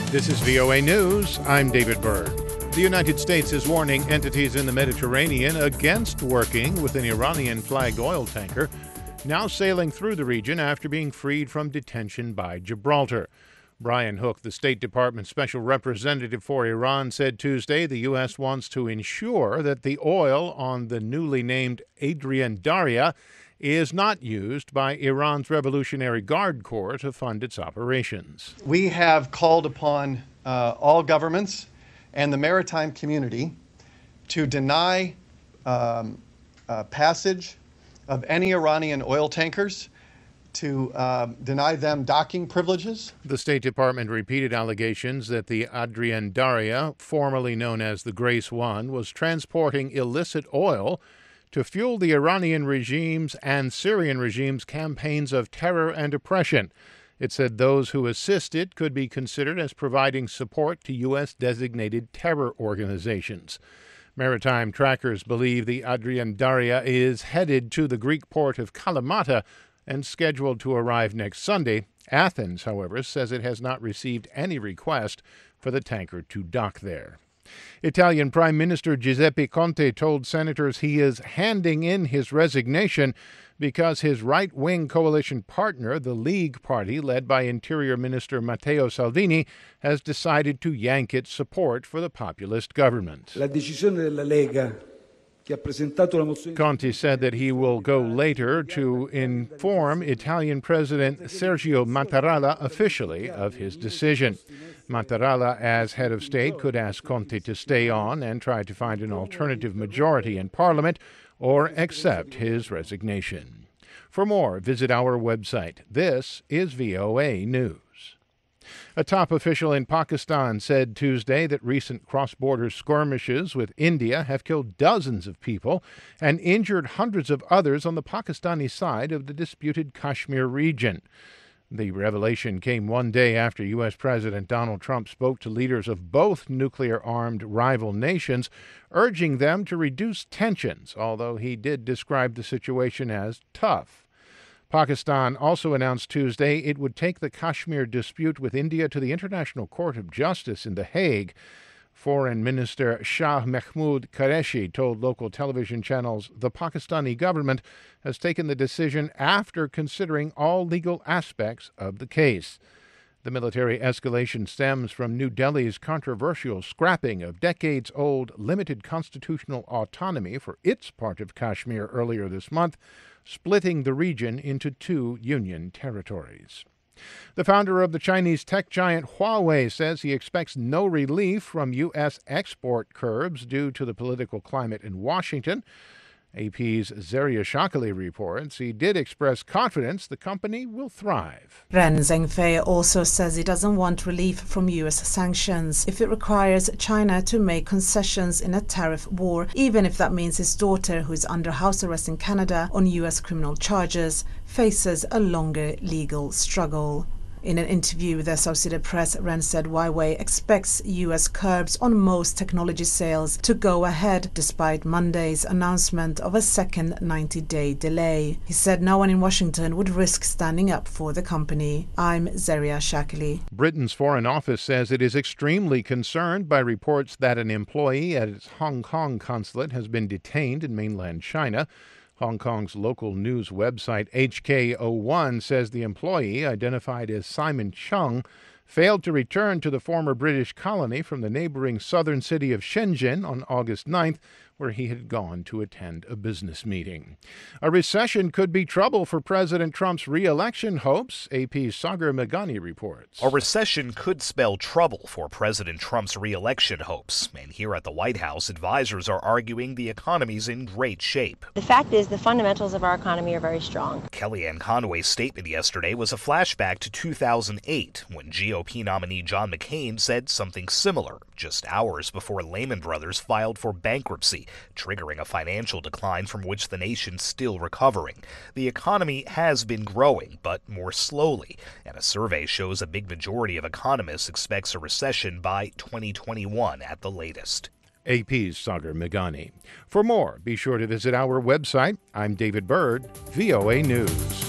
This is VOA News. I'm David Byrd. The United States is warning entities in the Mediterranean against working with an Iranian-flagged oil tanker now sailing through the region after being freed from detention by Gibraltar. Brian Hook, the State Department Special Representative for Iran, said Tuesday the U.S. wants to ensure that the oil on the newly named Adrian Darya is not used by Iran's Revolutionary Guard Corps to fund its operations. We have called upon all governments and the maritime community to deny passage of any Iranian oil tankers, to deny them docking privileges. The State Department repeated allegations that the Adrian Darya, formerly known as the Grace One, was transporting illicit oil to fuel the Iranian regime's and Syrian regime's campaigns of terror and oppression. It said those who assisted could be considered as providing support to U.S.-designated terror organizations. Maritime trackers believe the Adrian Darya is headed to the Greek port of Kalamata and scheduled to arrive next Sunday. Athens, however, says it has not received any request for the tanker to dock there. Italian Prime Minister Giuseppe Conte told senators he is handing in his resignation because his right-wing coalition partner, the League Party, led by Interior Minister Matteo Salvini, has decided to yank its support for the populist government. La decisione della Lega, che ha presentato la mozione. Conte said that he will go later to inform Italian President Sergio Mattarella officially of his decision. Mattarella, as head of state, could ask Conte to stay on and try to find an alternative majority in Parliament or accept his resignation. For more, visit our website. This is VOA News. A top official in Pakistan said Tuesday that recent cross-border skirmishes with India have killed dozens of people and injured hundreds of others on the Pakistani side of the disputed Kashmir region. The revelation came one day after U.S. President Donald Trump spoke to leaders of both nuclear-armed rival nations, urging them to reduce tensions, although he did describe the situation as tough. Pakistan also announced Tuesday it would take the Kashmir dispute with India to the International Court of Justice in The Hague. Foreign Minister Shah Mahmood Qureshi told local television channels the Pakistani government has taken the decision after considering all legal aspects of the case. The military escalation stems from New Delhi's controversial scrapping of decades-old limited constitutional autonomy for its part of Kashmir earlier this month, splitting the region into two union territories. The founder of the Chinese tech giant Huawei says he expects no relief from U.S. export curbs due to the political climate in Washington. AP's Zaria Shakali reports he did express confidence the company will thrive. Ren Zhengfei also says he doesn't want relief from U.S. sanctions if it requires China to make concessions in a tariff war, even if that means his daughter, who is under house arrest in Canada on U.S. criminal charges, faces a longer legal struggle. In an interview with the Associated Press, Ren said Huawei expects U.S. curbs on most technology sales to go ahead despite Monday's announcement of a second 90-day delay. He said no one in Washington would risk standing up for the company. I'm Zaria Shakali. Britain's Foreign Office says it is extremely concerned by reports that an employee at its Hong Kong consulate has been detained in mainland China. Hong Kong's local news website HK01 says the employee, identified as Simon Chung, failed to return to the former British colony from the neighboring southern city of Shenzhen on August 9th, where he had gone to attend a business meeting. A recession could be trouble for President Trump's re-election hopes, AP's Sagar Meghani reports. A recession could spell trouble for President Trump's re-election hopes. And here at the White House, advisors are arguing the economy's in great shape. The fact is the fundamentals of our economy are very strong. Kellyanne Conway's statement yesterday was a flashback to 2008, when GOP nominee John McCain said something similar, just hours before Lehman Brothers filed for bankruptcy, triggering a financial decline from which the nation's still recovering. The economy has been growing, but more slowly, and a survey shows a big majority of economists expects a recession by 2021 at the latest. AP's Sagar Meghani. For more, be sure to visit our website. I'm David Byrd, VOA News.